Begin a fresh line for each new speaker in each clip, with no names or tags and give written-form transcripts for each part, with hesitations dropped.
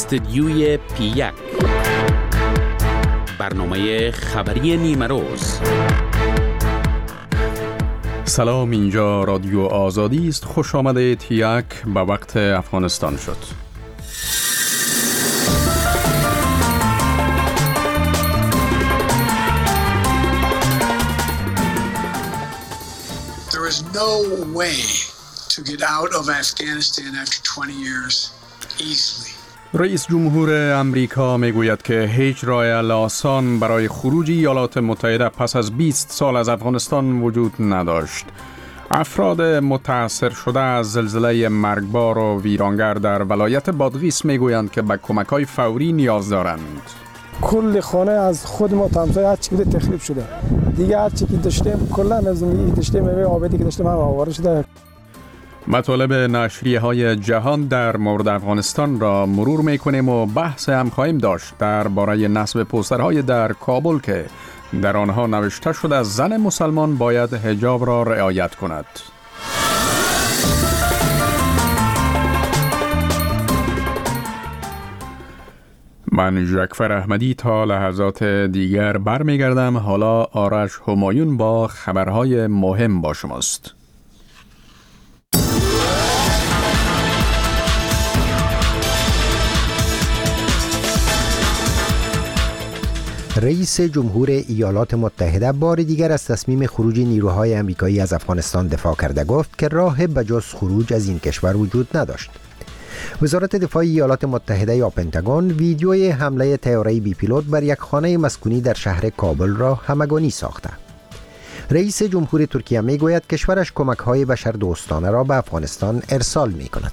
استدیوی پی1 برنامه خبری نیمه روز.
سلام، اینجا رادیو آزادی است. خوش آمده تیک به وقت افغانستان شد.
There is no way to get out of Afghanistan after 20 years easily.
رئیس جمهور امریکا میگوید که هیچ راه حل آسان برای خروج ایالات متحده پس از 20 سال از افغانستان وجود نداشت. افراد متاثر شده از زلزله مرگبار و ویرانگر در ولایت بادغیس میگویند که به کمک‌های فوری نیاز دارند.
کل خانه از خود ما تمسای هر چی بوده تخریب شده. دیگه هر چی که داشتیم کلا از زندگی داشتیم آبادی که داشتیم هم آواره شده.
مطالب نشریه‌های جهان در مورد افغانستان را مرور می‌کنیم و بحث هم خواهیم داشت درباره نصب پوسترهای در کابل که در آنها نوشته شده زن مسلمان باید حجاب را رعایت کند. من جعفر احمدی تا لحظات دیگر برمیگردم. حالا آرش همایون با خبرهای مهم با شماست.
رئیس جمهور ایالات متحده بار دیگر از تصمیم خروج نیروهای آمریکایی از افغانستان دفاع کرده. گفت که راه بجز خروج از این کشور وجود نداشت. وزارت دفاع ایالات متحده یا پنتاگون ویدیوی حمله طیاره بی پیلوت بر یک خانه مسکونی در شهر کابل را همگانی ساخته. رئیس جمهور ترکیه میگوید کشورش کمک‌های بشردوستانه را به افغانستان ارسال می‌کند.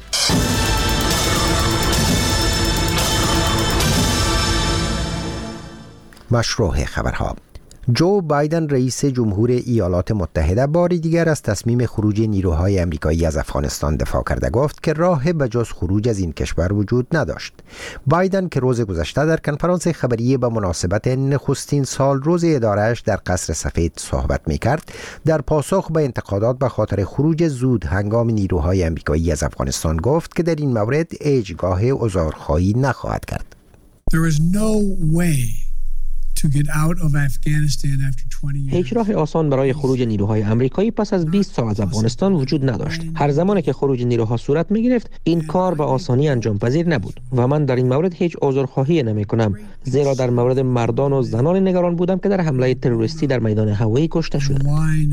مشروع خبرها. جو بایدن رئیس جمهور ایالات متحده باری دیگر از تصمیم خروج نیروهای آمریکایی از افغانستان دفاع کرده. گفت که راه بجز خروج از این کشور وجود نداشت. بایدن که روز گذشته در کنفرانس خبری به مناسبت نخستین سال روز اداره‌اش در قصر سفید صحبت می‌کرد، در پاسخ به انتقادات به خاطر خروج زود هنگام نیروهای آمریکایی از افغانستان گفت که در این مورد هیچگاه عذرخواهی نخواهد کرد.
There is no way to get out of Afghanistan after 20 years.
هیچ راه آسان برای خروج نیروهای آمریکایی پس از 20 سال از افغانستان وجود نداشت. هر زمانی که خروج نیروها صورت می گرفت این کار به آسانی انجام پذیر نبود و من در این مورد هیچ عذرخواهی نمی کنم، زیرا در مورد مردان و زنان نگران بودم که در حمله تروریستی در میدان هوایی کشته شدند.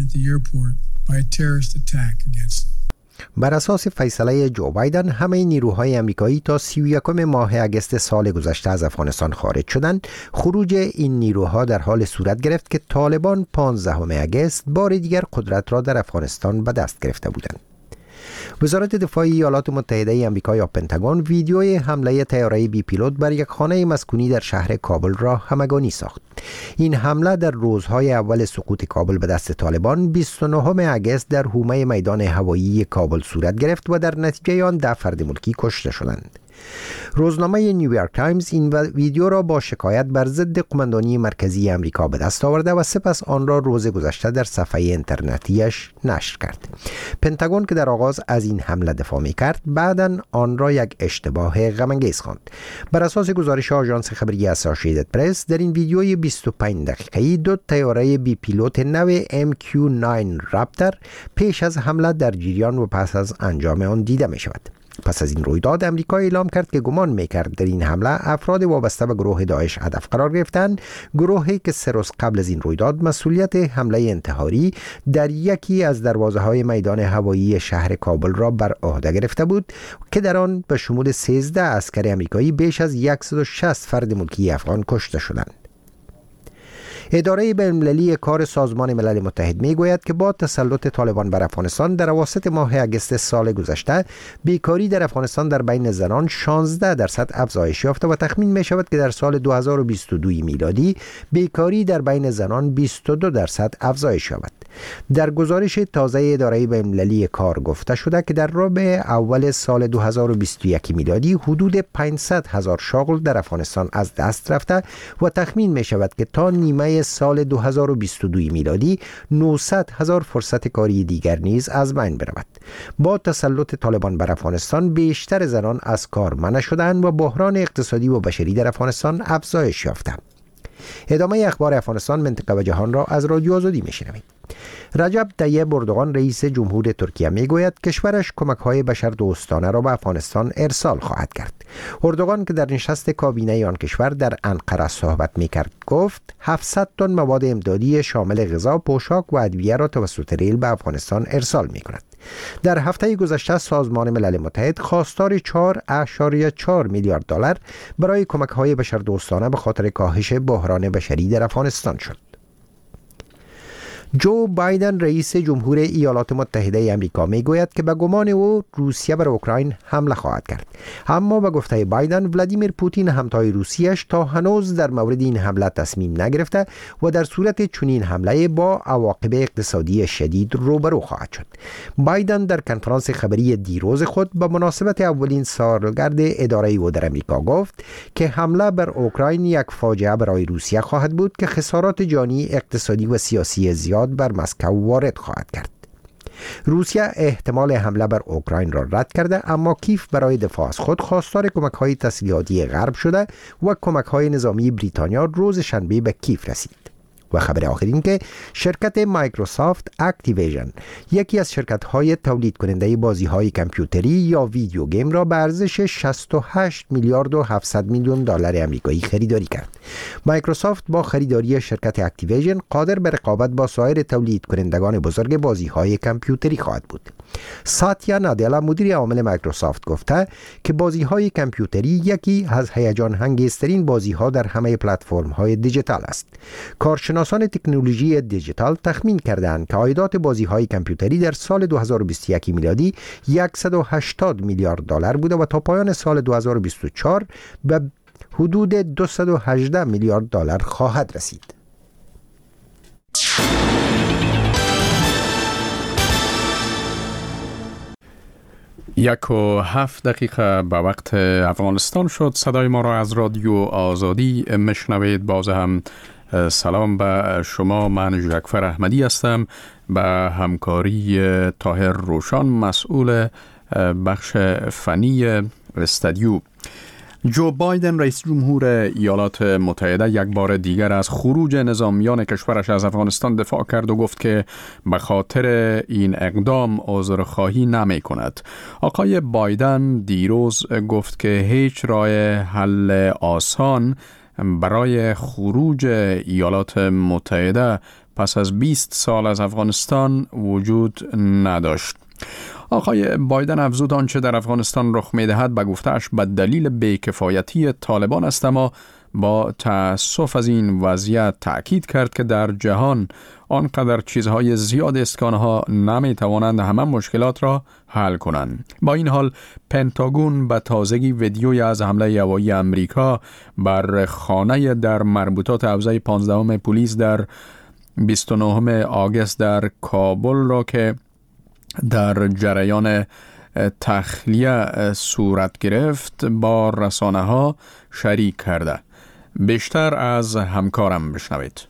بر اساس فیصله جو بایدن همه نیروهای آمریکایی تا 31 ماه اگست سال گذشته از افغانستان خارج شدند. خروج این نیروها در حال صورت گرفت که طالبان 15 اگست بار دیگر قدرت را در افغانستان به دست گرفته بودند. وزارت دفاع ایالات متحده آمریکا یا پنتاگون ویدیوی حمله طیاره بی پیلوت بر یک خانه مسکونی در شهر کابل را همگانی ساخت. این حمله در روزهای اول سقوط کابل به دست طالبان 29 اگست در حومه میدان هوایی کابل صورت گرفت و در نتیجه آن 10 فرد ملکی کشته شدند. روزنامه نیویورک تایمز این ویدیو را با شکایت بر ضد قماندانی مرکزی آمریکا به دست آورده و سپس آن را روز گذشته در صفحه اینترنتیش نشر کرد. پنتاگون که در آغاز از این حمله دفاع می‌کرد، بعداً آن را یک اشتباه غم‌انگیز خواند. بر اساس گزارش آژانس خبری اسوسییتد پرس، در این ویدیوی 25 دقیقه‌ای دو طیاره بی پیلوت نو MQ-9 رپتر پیش از حمله در جریان و پس از انجام آن دیده می‌شود. پس از این رویداد امریکا اعلام کرد که گمان می‌کرد در این حمله افراد وابسته به گروه داعش هدف قرار گرفتند، گروهی که 3 روز قبل از این رویداد مسئولیت حمله انتحاری در یکی از دروازه‌های میدان هوایی شهر کابل را بر عهده گرفته بود که در آن به شمول 13 عسکر آمریکایی بیش از 160 فرد ملکی افغان کشته شدند. اداره بین‌المللی کار سازمان ملل متحد میگوید که با تسلط طالبان بر افغانستان در اواسط ماه اگست سال گذشته بیکاری در افغانستان در بین زنان 16% افزایش یافته و تخمین می شود که در سال 2022 میلادی بیکاری در بین زنان 22% افزایش یابد. در گزارش تازه اداره بین‌المللی کار گفته شده که در ربع اول سال 2021 میلادی حدود 500,000 شغل در افغانستان از دست رفته و تخمین می شود که تا نیمه سال 2022 میلادی 900,000 فرصت کاری دیگر نیز از بین برود. با تسلط طالبان بر افغانستان بیشتر زنان از کار منع شدند و بحران اقتصادی و بشری در افغانستان افزایش یافته. ادامه اخبار افغانستان، منطقه و جهان را از رادیو آزادی میشنوید. رجب طیب اردوغان رئیس جمهور ترکیه میگوید کشورش کمک‌های بشردوستانه را به افغانستان ارسال خواهد کرد. اردوغان که در نشست کابینه آن کشور در انقره صحبت میکرد گفت 700 تن مواد امدادی شامل غذا، پوشاک و ادویه را توسط ریل به افغانستان ارسال میکند. در هفته گذشته سازمان ملل متحد خواستار 4.4 میلیارد دلار برای کمک‌های بشردوستانه به خاطر کاهش بحران بشری در افغانستان شد. جو بایدن رئیس جمهور ایالات متحده آمریکا میگوید که به گمان او روسیه بر اوکراین حمله خواهد کرد، اما به گفته بایدن ولادیمیر پوتین همتای روسیه‌اش تا هنوز در مورد این حمله تصمیم نگرفته و در صورت چنین حمله با عواقب اقتصادی شدید روبرو خواهد شد. بایدن در کنفرانس خبری دیروز خود به مناسبت اولین سالگرد اداره او در آمریکا گفت که حمله بر اوکراین یک فاجعه برای روسیه خواهد بود که خسارات جانی، اقتصادی و سیاسی زیاد بر مسکو وارد خواهد کرد. روسیه احتمال حمله بر اوکراین را رد کرده، اما کیف برای دفاع از خود خواستار کمک‌های تسلیحاتی غرب شده و کمک‌های نظامی بریتانیا روز شنبه به کیف رسید. و خبر آخر این که شرکت مایکروسافت اکتیویژن، یکی از شرکت‌های تولید کننده بازی‌های کامپیوتری یا ویدیو گیم را به ارزش 68 میلیارد و 700 میلیون دلار آمریکایی خریداری کرد. مایکروسافت با خریداری شرکت اکتیویژن قادر به رقابت با سایر تولید کنندگان بزرگ بازی‌های کامپیوتری خواهد بود. ساتیا نادلا مدیر عامل مایکروسافت گفته که بازی‌های کامپیوتری یکی از هیجان انگیزترین بازی‌ها در همه پلتفرم‌های دیجیتال است. کارشناسان تکنولوژی دیجیتال تخمین کردند که عایدات بازی‌های کامپیوتری در سال 2021 میلادی 180 میلیارد دلار بوده و تا پایان سال 2024 به حدود 218 میلیارد دلار خواهد رسید.
1:07 به وقت افغانستان شد. صدای ما را از رادیو آزادی مشنوید. باز هم سلام به شما. من ژاکفر احمدی هستم، به همکاری طاهر روشان مسئول بخش فنی استودیو. جو بایدن رئیس جمهور ایالات متحده یک بار دیگر از خروج نظامیان کشورش از افغانستان دفاع کرد و گفت که به خاطر این اقدام عذرخواهی نمی کند. آقای بایدن دیروز گفت که هیچ راه حل آسان برای خروج ایالات متحده پس از 20 سال از افغانستان وجود نداشت. آقای بایدن افزود آنچه در افغانستان رخ می‌دهد به گفته‌اش به دلیل بی‌کفایتی طالبان است، اما با تأسف از این وضعیت تأکید کرد که در جهان آنقدر چیزهای زیاد است که آنها نمی‌توانند همه مشکلات را حل کنند. با این حال پنتاگون به تازگی ویدیویی از حمله هوایی امریکا بر خانه در مربوطات حوزه 15 پلیس در 29 آگوست در کابل را که در جریان تخلیه صورت گرفت با رسانه ها شریک کرده. بیشتر از همکارم بشنوید.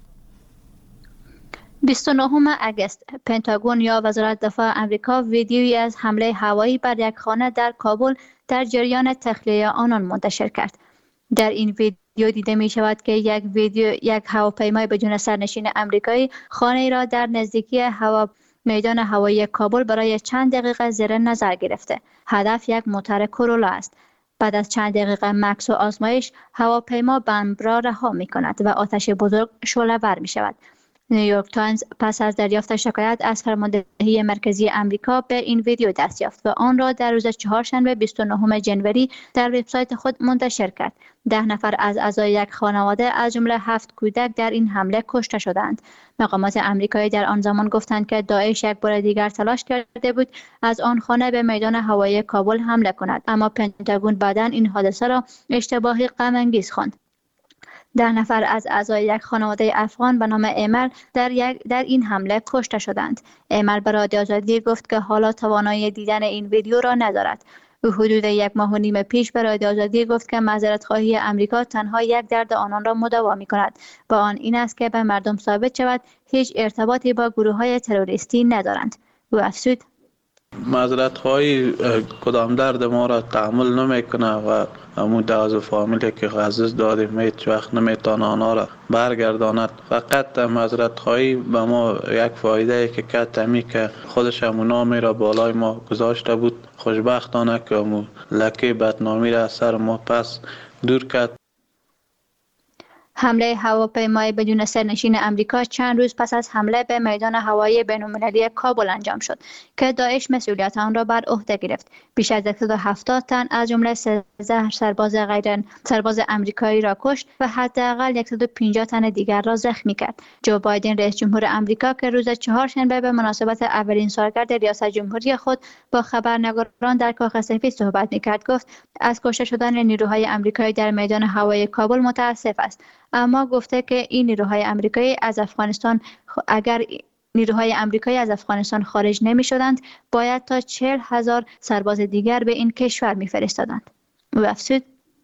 29 آگوست پنتاگون یا وزارت دفاع آمریکا ویدیویی از حمله هوایی بر یک خانه در کابل در جریان تخلیه آنان منتشر کرد. در این ویدیو دیده می شود که یک هواپیمای بدون سرنشین آمریکایی خانه را در نزدیکی میدان هوایی کابل برای چند دقیقه زیر نظر گرفته. هدف یک موتور کورولا است. بعد از چند دقیقه مکث و آزمایش هواپیما بمب را رها می کند و آتش بزرگ شعله‌ور می شود. نیویورک تایمز پس از دریافت شکایت از فرماندهی مرکزی آمریکا به این ویدیو دست یافت و آن را در روز چهارشنبه 29 ژانویه در وبسایت خود منتشر کرد. 10 نفر از اعضای یک خانواده از جمله 7 کودک در این حمله کشته شدند. مقامات آمریکایی در آن زمان گفتند که داعش یک بار دیگر تلاش کرده بود از آن خانه به میدان هوایی کابل حمله کند، اما پنتاگون بعداً این حادثه را اشتباهی غم انگیز خواند. 10 نفر از اعضای یک خانواده افغان به نام ایمل در این حمله کشته شدند. ایمل به رادیو آزادی گفت که حالا توانایی دیدن این ویدیو را ندارد. او حدود 1.5 ماه پیش به رادیو آزادی گفت که معذرت خواهی آمریکا تنها یک درد آنان را مداوا می‌کند و آن این است که به مردم ثابت شود هیچ ارتباطی با گروه‌های تروریستی ندارند. او افزود:
معذرت خواهی کدام درد ما را تحمل نمیکنه و همون از فامیلی که عزیز دادیم هیچ وقت نمیتونه آنها را برگرداند. فقط معذرت خواهی به ما یک فایده ای که کتمی که خودش همون نامی را بالای ما گذاشته بود، خوشبختانه که همون لکه بدنامی را از سر ما پس دور کرد.
حمله هواپیمای بدون سرنشین امریکا چند روز پس از حمله به میدان هوایی بین‌المللی کابل انجام شد که داعش مسئولیت آن را بر عهده گرفت. بیش از 170 تن از جمله 13 سرباز آمریکایی را کشت و حداقل 150 تن دیگر را زخمی کرد. جو بایدن رئیس جمهور آمریکا که روز چهارشنبه به مناسبت اولین سالگرد ریاست جمهوری خود با خبرنگاران در کاخ سفید صحبت می‌کرد گفت از کشته شدن نیروهای آمریکایی در میدان هوایی کابل متاسف است، اما گفته که این نیروهای آمریکایی از افغانستان اگر نیروهای آمریکایی از افغانستان خارج نمی شدند باید تا 40,000 سرباز دیگر به این کشور می فرستادند. او افزود: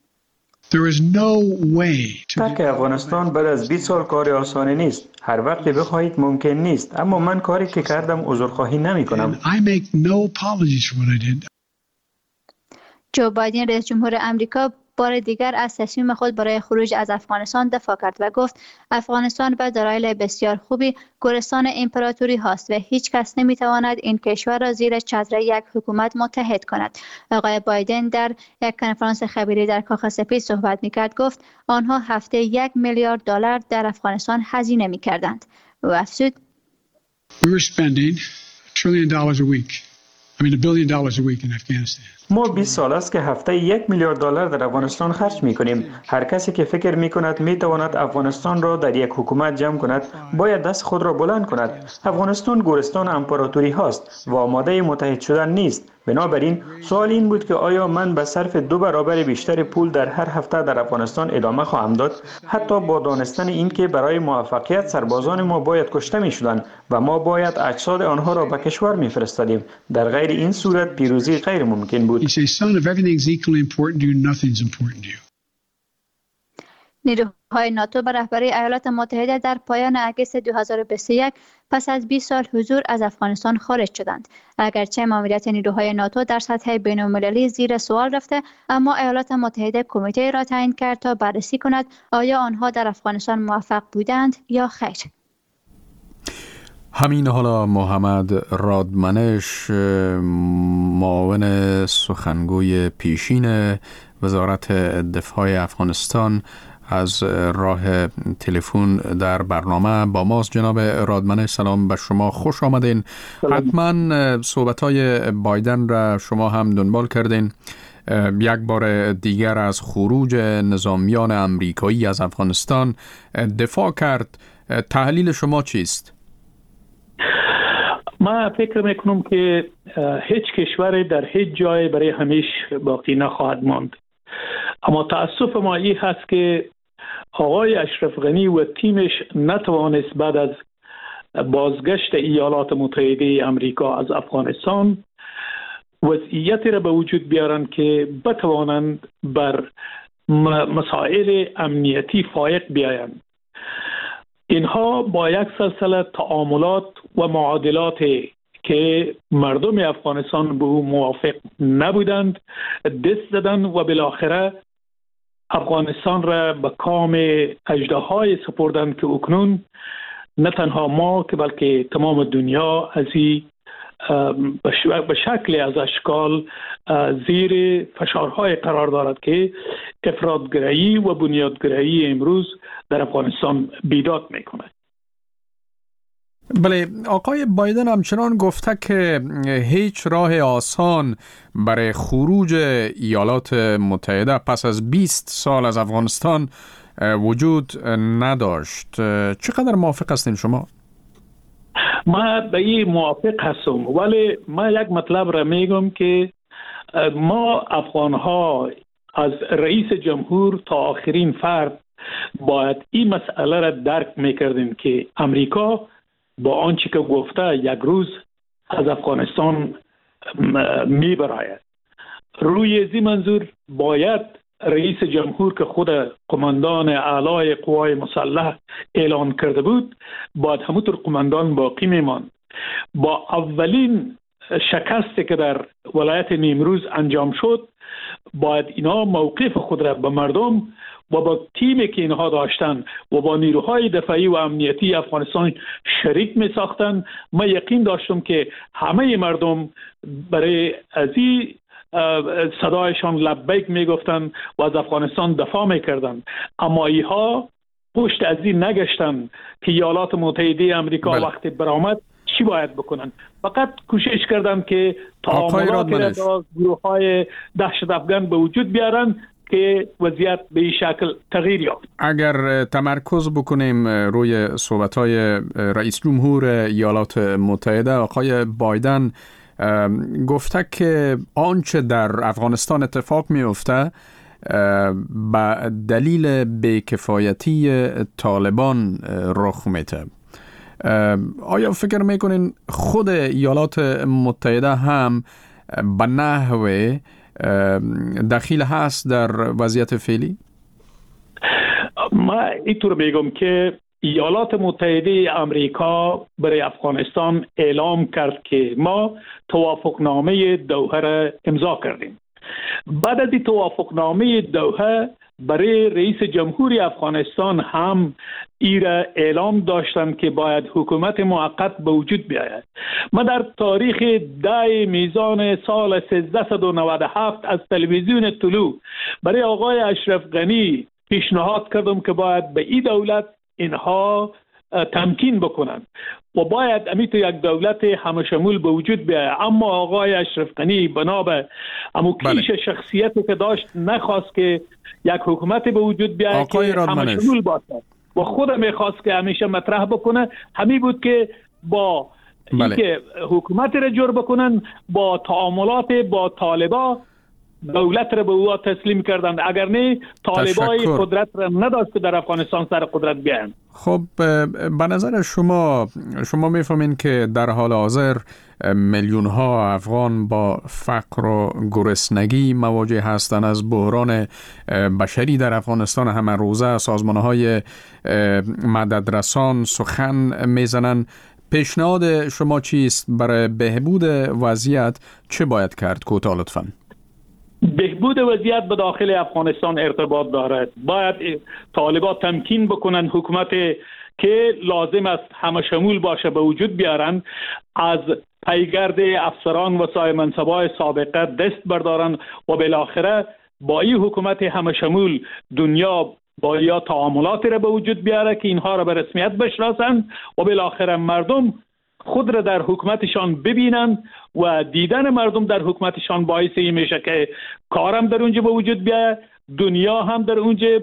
ترک افغانستان بعد از 20 سال کار آسانی نیست. هر وقت بخواهید ممکن نیست، اما من کاری که کردم عذرخواهی نمی کنم.
جو بایدن رئیس جمهور آمریکا بار دیگر از تصمیم خود برای خروج از افغانستان دفاع کرد و گفت افغانستان به دلایل بسیار خوبی گورستان امپراتوری هاست و هیچ کس نمیتواند این کشور را زیر چتر یک حکومت متحد کند. آقای بایدن در یک کنفرانس خبری در کاخ سفید صحبت میکرد گفت آنها هفته 1 میلیارد دلار در افغانستان هزینه میکردند. او افزود:
ما 20 سال است که هفته 1 میلیارد دلار در افغانستان خرج می‌کنیم. هر کسی که فکر می‌کند می‌تواند افغانستان را در یک حکومت جمع کند، باید دست خود را بلند کند. افغانستان گورستان امپراتوری هاست و آماده متحد شدن نیست. بنابراین سوال این بود که آیا من به صرف 2 برابر بیشتر پول در هر هفته در افغانستان ادامه خواهم داد، حتی با دانستن این که برای موفقیت سربازان ما باید کشته می‌شدند و ما باید اجساد آنها را به کشور می‌فرستادیم. در غیر این صورت پیروزی غیر ممکن بود.
نیروهای ناتو به رهبری ایالات متحده در پایان اگست 2021 پس از 20 سال حضور از افغانستان خارج شدند. اگرچه ماموریت نیروهای ناتو در سطح بین‌المللی زیر سوال رفته، اما ایالات متحده کمیته را تعیین کرد تا بررسی کند آیا آنها در افغانستان موفق بودند یا خیر.
همین حالا محمد رادمنش، معاون سخنگوی پیشین وزارت دفاع افغانستان، از راه تلفن در برنامه با ماست. جناب رادمنش، سلام به شما، خوش آمدین. حتما صحبت‌های بایدن را شما هم دنبال کردین. یک بار دیگر از خروج نظامیان آمریکایی از افغانستان دفاع کرد. تحلیل شما چیست؟
ما فکر میکنم که هیچ کشور در هیچ جای برای همیشه باقی نخواهد ماند، اما تأسف ما این هست که آقای اشرف غنی و تیمش نتوانست بعد از بازگشت ایالات متحده آمریکا از افغانستان وضعیتی را به وجود بیارن که بتوانند بر مسائل امنیتی فائق بیایند. اینها با یک سلسله تعاملات و معادلات که مردم افغانستان به او موافق نبودند دست زدند و بالاخره افغانستان را به کام اژدهای سپردند که اکنون نه تنها ما که بلکه تمام دنیا از این به شکل از اشکال زیر فشارهای قرار دارد که افراط‌گرایی و بنیادگرایی امروز در افغانستان بیداد میکنه.
بله، آقای بایدن همچنان گفته که هیچ راه آسان برای خروج ایالات متحده پس از 20 سال از افغانستان وجود نداشت. چقدر موافق هستین شما؟
ما به این موافق هستم، ولی ما یک مطلب را میگم که ما افغانها از رئیس جمهور تا آخرین فرد باید این مسئله را درک میکردیم که امریکا با آنچه که گفته یک روز از افغانستان میبراید. روی زی منظور باید رئیس جمهور که خود قماندان اعلای قوای مسلح اعلان کرده بود باید همونطور قماندان باقی میماند. با اولین شکستی که در ولایت نیمروز انجام شد باید اینا موقف خود را به مردم و با تیمی که اینها داشتن و با نیروهای دفاعی و امنیتی افغانستان شریک می ساختن. من یقین داشتم که همه مردم برای ازی صدایشان لبیک می گفتن و از افغانستان دفاع می کردن، اما ایها پشت ازی نگشتن که ایالات متحده امریکا وقتی برآمد چی باید بکنن. فقط کوشش کردن که تعاملاتی را گروه‌های دهشت افغان به وجود بیارن که وضعیت به این شکل تغییر یافت.
اگر تمرکز بکنیم روی صحبت‌های رئیس جمهور ایالات متحده آقای بایدن، گفته که آنچه در افغانستان اتفاق میفته به دلیل بی‌کفایتی طالبان رخ میده. آیا فکر میکنین خود ایالات متحده هم به نحوه دخیل هست در وضعیت فعلی؟
من اینطور میگم که ایالات متحده امریکا برای افغانستان اعلام کرد که ما توافقنامه دوحه را امضا کردیم. بعد از توافقنامه دوحه برای رئیس جمهوری افغانستان هم ایره اعلام داشتند که باید حکومت موقت به وجود بیاید. ما در تاریخ 10 میزان سال 1397 از تلویزیون طلوع برای آقای اشرف غنی پیشنهاد کردم که باید به این دولت اینها تمکین بکنند و باید امیتو یک دولت همشمول به وجود بیاید. اما آقای اشرف غنی بنا به کیش شخصیتی که داشت نخواست که یک حکومت به وجود بیاید که همشمول باشه و خود میخواست که همیشه مطرح بکنه. همین بود که با اینکه حکومت را جور بکنن با تعاملات با طالبا دولت را به او تسلیم کردند، اگر نه طالبای قدرت را نداشت که در افغانستان سر قدرت بیاین.
خب به نظر شما میفهمین که در حال حاضر میلیون ها افغان با فقر و گرسنگی مواجه هستند. از بحران بشری در افغانستان همه روزه سازمان های مددرسان سخن میزنن. پیشنهاد شما چیست برای بهبود وضعیت؟ چه باید کرد؟ کوتاه لطفاً.
بهبود وضعیت به داخل افغانستان ارتباط دارد. باید طالبان تمکین بکنن حکومت که لازم است همه شمول باشه به وجود بیارن، از پیگرد افسران و صاحب منصبای سابقه دست بردارن و بالاخره با این حکومت همه شمول دنیا با یا تعاملاتی را به وجود بیاره که اینها را به رسمیت بشناسن و بالاخره مردم خود را در حکومتشان ببینن و دیدن مردم در حکومتشان باعث این میشه که کارم در اونجا به وجود بیاد، دنیا هم در اونجا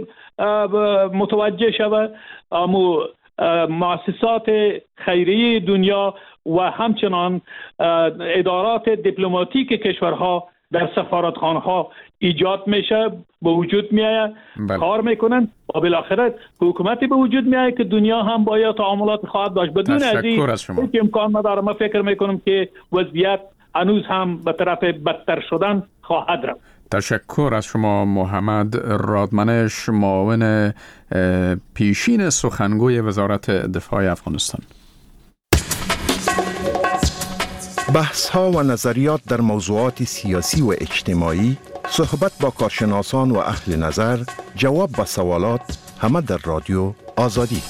متوجه شود، مؤسسات خیریه دنیا و همچنان ادارات دیپلماتیک کشورها در سفارتخانه‌ها ایجاد میشه، به وجود میآید، کار میکنن و بالاخره حکومتی به وجود میآید که دنیا هم باید تعاملات خواهد داشت. بدون از این هیچ امکان نداره. من فکر میکنم که وضعیت هنوز هم به طرف بدتر شدن خواهد رفت.
تشکر از شما محمد رادمنش، معاون پیشین سخنگوی وزارت دفاع افغانستان.
بحث ها و نظریات در موضوعات سیاسی و اجتماعی، صحبت با کارشناسان و اهل نظر، جواب به سوالات، همه در رادیو آزادی.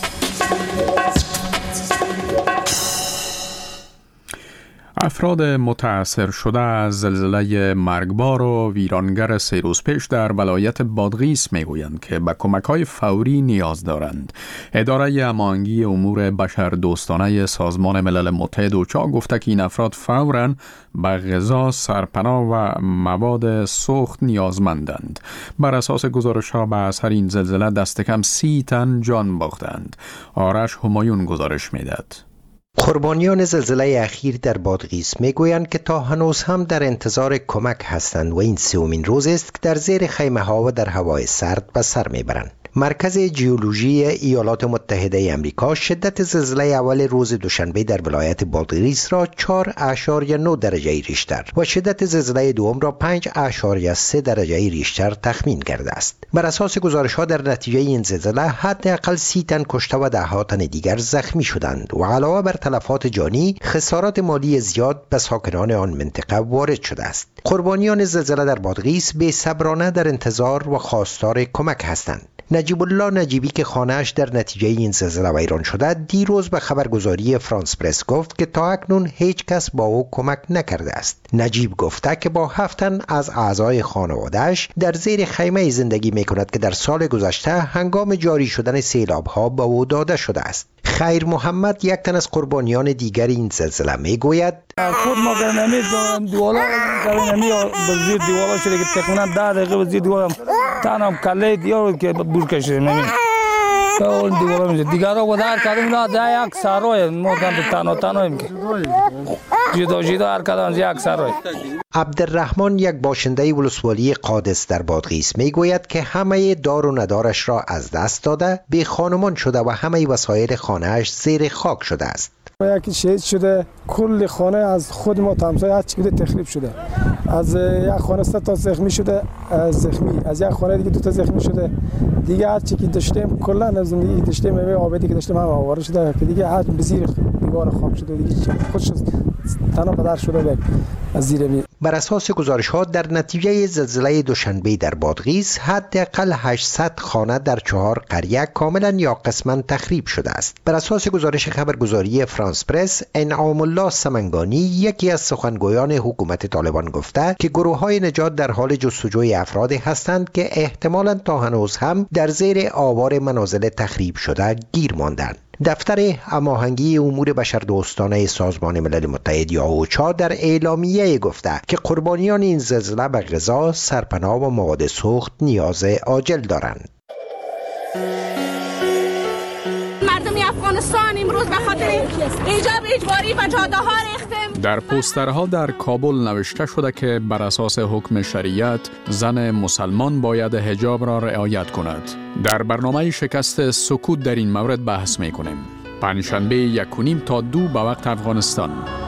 افراد متاثر شده از زلزله مرگبار و ویرانگر 3 روز پیش در ولایت بادغیس میگویند که به کمک‌های فوری نیاز دارند. اداره هماهنگی امور بشردوستانه سازمان ملل متحد اوچا گفته که این افراد فوراً به غذا، سرپناه و مواد سوخت نیازمندند. بر اساس گزارش‌ها به اثر این زلزله دست کم 30 تن جان باختند. آرش همایون گزارش می‌دهد.
قربانیان زلزله اخیر در بادغیس میگویند که تا هنوز هم در انتظار کمک هستند و این 3مین روز است که در زیر خیمه ها و در هوای سرد به سر میبرند. مرکز ژئولوژی ایالات متحده آمریکا شدت زلزله اول روز دوشنبه در ولایت بادغیس را 4.9 درجه ریشتر و شدت زلزله دوم را 5.3 درجه ریشتر تخمین کرده است. بر اساس گزارش‌ها در نتیجه این زلزله حداقل 30 تن کشته و ده‌ها تن دیگر زخمی شدند و علاوه بر تلفات جانی، خسارات مالی زیاد به ساکنان آن منطقه وارد شده است. قربانیان زلزله در بادغیس بی‌صبرانه در انتظار و خواستار کمک هستند. نجیب الله نجیبی که خانه‌اش در نتیجه این زلزله ویران شده، دیروز به خبرگزاری فرانس پرس گفت که تا اکنون هیچ کس با او کمک نکرده است. نجیب گفته که با 7 تن از اعضای خانواده‌اش در زیر خیمه زندگی می‌کند که در سال گذشته هنگام جاری شدن سیلاب‌ها به او داده شده است. خیر محمد، یک تن از قربانیان دیگر این زلزله، میگوید
خود ما گرنمی دیوالا گرنمی زیر دیوالا شده که تقریبا 10 دقیقه زیر دیوالا تنم کله دیوار که بور کشیده نمی اون دیوالا میشه دیگر رو بدار کردیم نه یک سرای ما تنها که جدا هر کدام یک سرای.
عبدالرحمن، یک باشنده ولسوالی قادس در بادغیس، میگوید که همه دار و ندارش را از دست داده، بی خانمان شده و همه وسایل خانه‌اش زیر خاک شده است.
یکی شهید شده، کل خانه از خود ما همسایه هر چی تخریب شده. از یک خانه 3 تا زخمی شده، زخمی از یک خانه دیگه 2 تا زخمی شده. دیگه هر چی که داشتیم کلا از زندگی داشتیم آبادی که داشتیم هم آواره شده که دیگه هر بزیر دیوار خاک شده دیگه خودش تنها بدر شده از زیر می.
بر اساس گزارش‌ها در نتیجه زلزله دوشنبه در بادغیس حداقل 800 خانه در 4 قریه کاملا یا قسما تخریب شده است. بر اساس گزارش خبرگزاری فرانس پرس، انعام الله سمنگانی، یکی از سخنگویان حکومت طالبان، گفته که گروه‌های نجات در حال جستجوی افرادی هستند که احتمالاً تا هنوز هم در زیر آوار منازل تخریب شده گیر ماندند. دفتر هماهنگی امور بشردوستانه سازمان ملل متحد یا اوچا در اعلامیه گفته که قربانیان این زلزله به غذا، سرپناه و مواد سوخت نیاز عاجل دارند.
مردم افغانستان امروز به خاطر ایجاب اجباری و جاده‌ها ریختیم.
در پوسترها در کابل نوشته شده که بر اساس حکم شریعت زن مسلمان باید حجاب را رعایت کند. در برنامه شکست سکوت در این مورد بحث می‌کنیم. پنجشنبه 1:30 تا 2 به وقت افغانستان.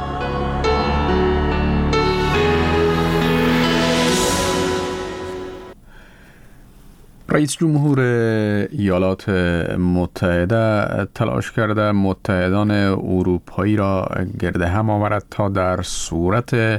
رئیس جمهور ایالات متحده تلاش کرده متحدان اروپایی را گرد هم آورد تا در صورت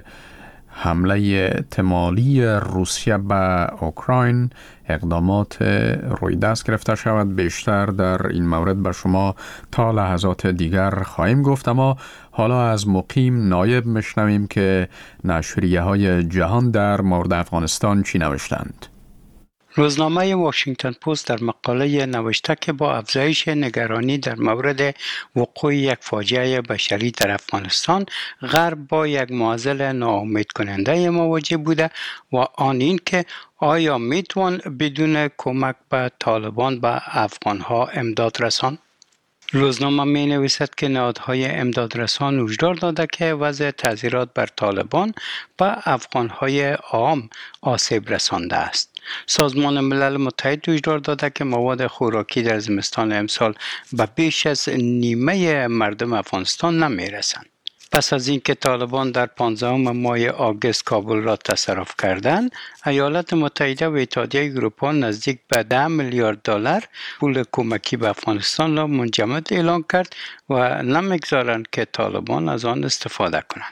حمله احتمالی روسیه به اوکراین اقدامات روی دست گرفته شود. بیشتر در این مورد به شما تا لحظات دیگر خواهیم گفت، اما حالا از مقیم نایب میشنویم که نشریه‌های جهان در مورد افغانستان چی نوشتند.
روزنامه واشنگتن پست در مقاله نوشته که با افزایش نگرانی در مورد وقوع یک فاجعه بشری در افغانستان، غرب با یک معضل ناامید کننده مواجه بوده و آن این که آیا میتوان بدون کمک به طالبان به افغانها امداد رساند؟ روزنامه می نویسد که نهادهای امدادرسان هشدار داده که وضع تعذیرات بر طالبان به افغانهای عام آسیب رسانده است. سازمان ملل متحد هشدار داده که مواد خوراکی در زمستان امسال به بیش از نیمه مردم افغانستان نمی رسند. پس از اینکه طالبان در 15 ماه آگوست کابل را تصرف کردند، ایالات متحده و اتحادیه اروپا نزدیک به 10 میلیارد دلار پول کمکی به افغانستان را منجمد اعلان کرد و نمیگذارند که طالبان از آن استفاده کنند.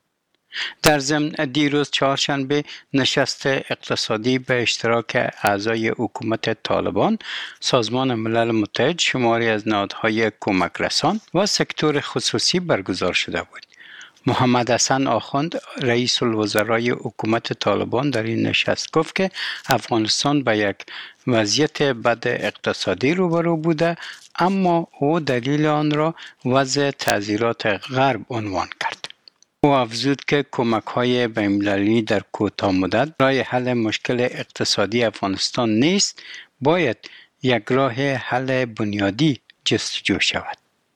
در ضمن دیروز چهارشنبه نشست اقتصادی به اشتراک اعضای حکومت طالبان، سازمان ملل متحد، شماری از نهادهای کمک رسان و سکتور خصوصی برگزار شده بود. محمد حسن آخوند، رئیس الوزرای حکومت طالبان، در این نشست گفت که افغانستان به یک وضعیت بد اقتصادی روبرو بوده، اما او دلیل آن را وضع تعذیرات غرب عنوان کرد. او افزود که کمک‌های بین‌المللی در کوتاه مدت راه حل مشکل اقتصادی افغانستان نیست، باید یک راه حل بنیادی جستجو شود.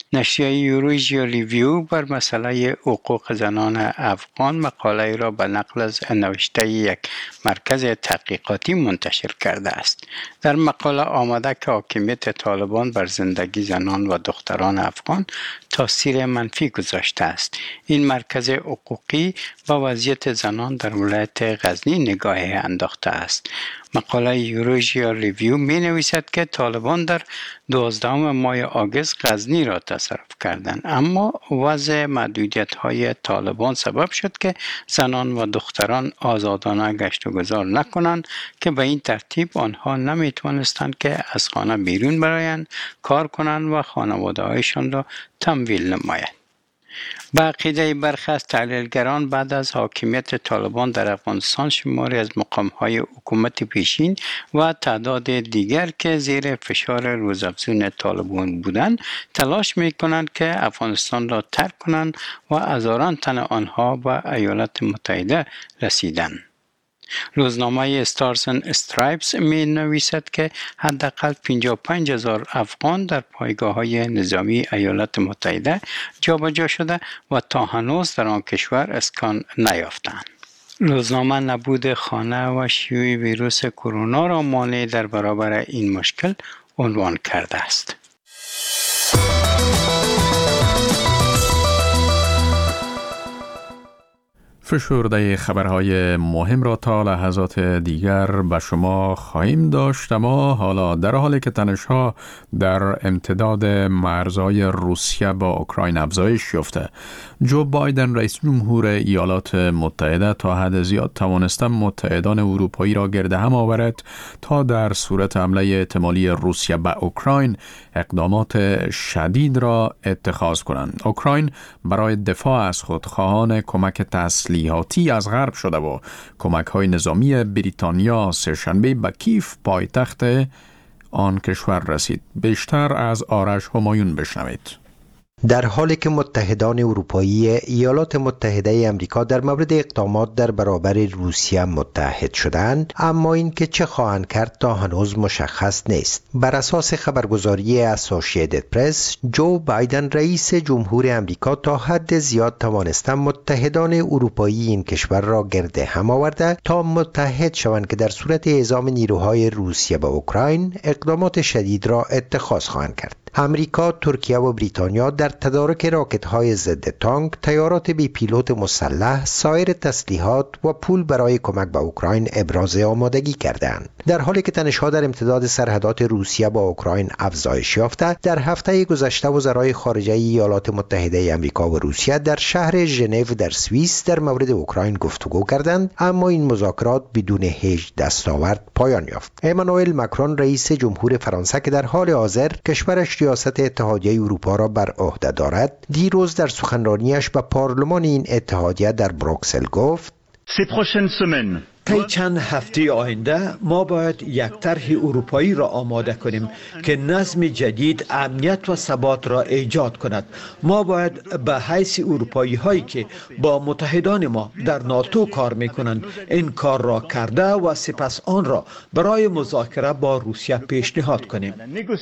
نشریه یوروژیا ریویو بر مسئله حقوق زنان افغان مقاله را به نقل از نوشته یک مرکز تحقیقاتی منتشر کرده است. در مقاله آمده که حاکمیت طالبان بر زندگی زنان و دختران افغان تاثیر منفی گذاشته است. این مرکز حقوقی با وضعیت زنان در ولایت غزنی نگاه انداخته است. مقاله یوروژیا ریویو می نویسد که طالبان در 12 ماه آگوست غزنی را تصرف کردند، اما وضع محدودیت های طالبان سبب شد که زنان و دختران آزادانه گشت و گذار نکنند که به این ترتیب آنها نمی توانستند که از خانه بیرون برایند، کار کنند و خانواده هایشان را تمویل نمایند. به عقیده برخی از تحلیلگران بعد از حاکمیت طالبان در افغانستان شماری از مقام‌های حکومت پیشین و تعداد دیگر که زیر فشار روزافزون طالبان بودند تلاش می‌کنند که افغانستان را ترک کنند و هزاران تن آنها به ایالات متحده رسیدند. روزنامه استارز اند استرایپس می نویسد که حداقل 55,000 افغان در پایگاه‌های نظامی ایالات متحده جابجا شده و تا هنوز در آن کشور اسکان نیافتند. روزنامه نبود خانه و شیوع ویروس کرونا را مانع در برابر این مشکل عنوان کرده است.
فشرده خبرهای مهم را تا لحظات دیگر به شما خواهیم داشت، اما حالا در حالی که تنش‌ها در امتداد مرزهای روسیه با اوکراین افزایش یافته، جو بایدن رئیس جمهور ایالات متحده تا حد زیاد توانسته متحدان اروپایی را گرد هم آورد تا در صورت حمله احتمالی روسیه به اوکراین اقدامات شدید را اتخاذ کنند. اوکراین برای دفاع از خود خواهان کمک تسلیحاتی از غرب شده و کمک‌های نظامی بریتانیا سه‌شنبه به کیف پایتخت آن کشور رسید. بیشتر از آرش همایون بشنوید.
در حالی که متحدان اروپایی ایالات متحده امریکا در مورد اقدامات در برابر روسیه متحد شدند، اما این که چه خواهند کرد تا هنوز مشخص نیست. بر اساس خبرگزاری اسوسییتد پرس، جو بایدن رئیس جمهور امریکا تا حد زیاد توانسته متحدان اروپایی این کشور را گرد هم آورده تا متحد شوند که در صورت اعزام نیروهای روسیه به اوکراین اقدامات شدید را اتخاذ خواهند کرد. امریکا، ترکیه و بریتانیا در تدارک راکت‌های ضد تانک، تیارات بی پیلوت مسلح، سایر تسلیحات و پول برای کمک به اوکراین ابراز آمادگی کردند. در حالی که تنش‌ها در امتداد سرحدات روسیه با اوکراین افزایش یافته، در هفته گذشته وزرای خارجه ایالات متحده امریکا و روسیه در شهر ژنو در سوئیس در مورد اوکراین گفتگو کردند، اما این مذاکرات بدون هیچ دستاورد پایان یافت. امانوئل ماکرون رئیس جمهور فرانسه که در حال حاضر کشورش ریاست اتحادیه اروپا را بر عهده دارد، دیروز در سخنرانیش به پارلمان این اتحادیه در بروکسل گفت:
طی چند هفته آینده ما باید یک طرح اروپایی را آماده کنیم که نظم جدید، امنیت و ثبات را ایجاد کند. ما باید به حیث اروپایی هایی که با متحدان ما در ناتو کار می کنند این کار را کرده و سپس آن را برای مذاکره با روسیه پیشنهاد کنیم.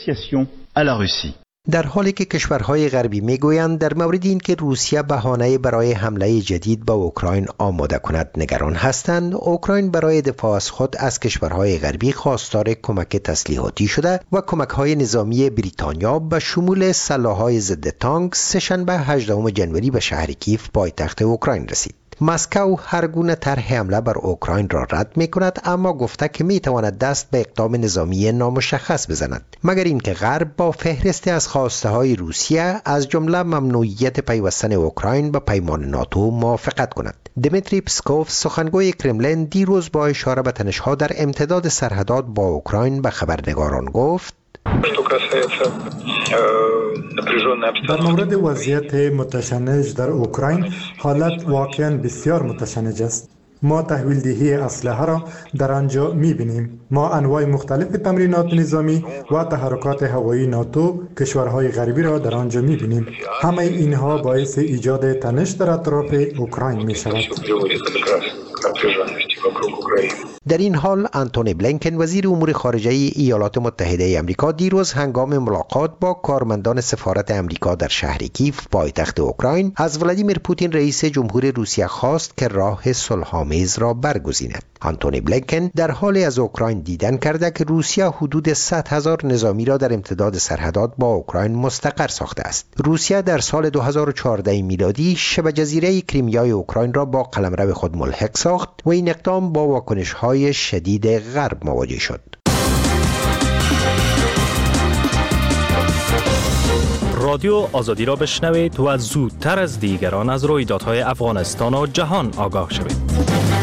در حالی که کشورهای غربی میگویند در مورد این که روسیه بهانه برای حمله جدید به اوکراین آماده کند نگران هستند، اوکراین برای دفاع از خود از کشورهای غربی خواستار کمک تسلیحاتی شده و کمک‌های نظامی بریتانیا به شمول سلاح‌های ضد تانک سه‌شنبه 18 ژانویه به شهر کیف پایتخت اوکراین رسید. مسکو هر گونه طرح حمله بر اوکراین را رد می کند، اما گفته که می تواند دست به اقدام نظامی نامشخص بزند، مگر اینکه غرب با فهرست از خواسته های روسیه از جمله ممنوعیت پیوستن اوکراین به پیمان ناتو موافقت کند. دمیتری پسکوف سخنگوی کرملین دیروز با اشاره به تنش‌ها در امتداد سرحدات با اوکراین به خبرنگاران گفت:
در مورد وضعیت متشنج در اوکراین حالت واقعا بسیار متشنج است. ما تحویل دهی اسلحه را در آنجا می‌بینیم. ما انواع مختلف تمرینات نظامی و تحرکات هوایی ناتو کشورهای غربی را در آنجا می‌بینیم. همه اینها باعث ایجاد تنش در اطراف اوکراین می‌شود.
در این حال آنتونی بلینکن وزیر امور خارجه ایالات متحده آمریکا دیروز هنگام ملاقات با کارمندان سفارت آمریکا در شهر کیف پایتخت اوکراین از ولادیمیر پوتین رئیس جمهور روسیه خواست که راه صلح‌آمیز را برگزیند. آنتونی بلینکن در حال از اوکراین دیدن کرده که روسیه حدود 100,000 نظامی را در امتداد سرحدات با اوکراین مستقر ساخته است. روسیه در سال 2014 میلادی شبه جزیره کریمیای اوکراین را با قلمرو خود ملحق ساخت و این اقدام با واکنش‌های شدید غرب مواجه شد.
رادیو آزادی را بشنوید و زودتر از دیگران از رویدادهای افغانستان و جهان آگاه شوید.